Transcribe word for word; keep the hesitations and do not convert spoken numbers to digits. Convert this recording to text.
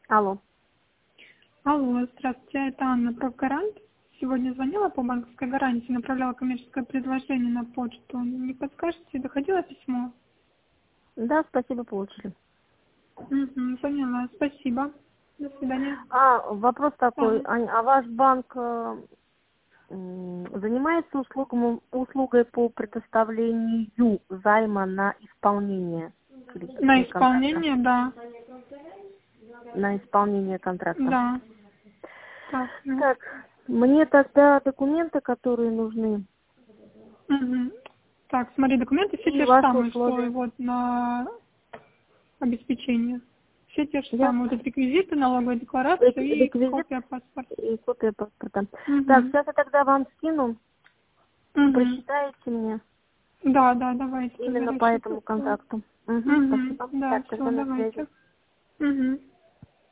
Алло. Алло, здравствуйте, это Анна, профгарант. Сегодня звонила по банковской гарантии, направляла коммерческое предложение на почту. Не подскажете, доходило письмо? Да, спасибо, получили. Угу, поняла, спасибо. До свидания. А, вопрос такой. Ага. А, а ваш банк э, м, занимается услугом, услугой по предоставлению займа на исполнение На кредитного контракта? исполнение, да. На исполнение контракта. Да. Так, ну. Так, мне тогда документы, которые нужны, Угу. Так, смотри, документы все и те же ваши самые, что и условия. вот на обеспечение. Все те же Я самые. Вот эти реквизиты, налоговая декларация рек- и реквизит копия паспорта. и копия паспорта. Так, Угу. сейчас я тогда вам скину, Угу. прочитаете мне Да, да, давайте именно тогда по расчет этому посылаю. контакту. Угу, Угу. спасибо. Да, Так, все, тогда на связи. давайте. Угу.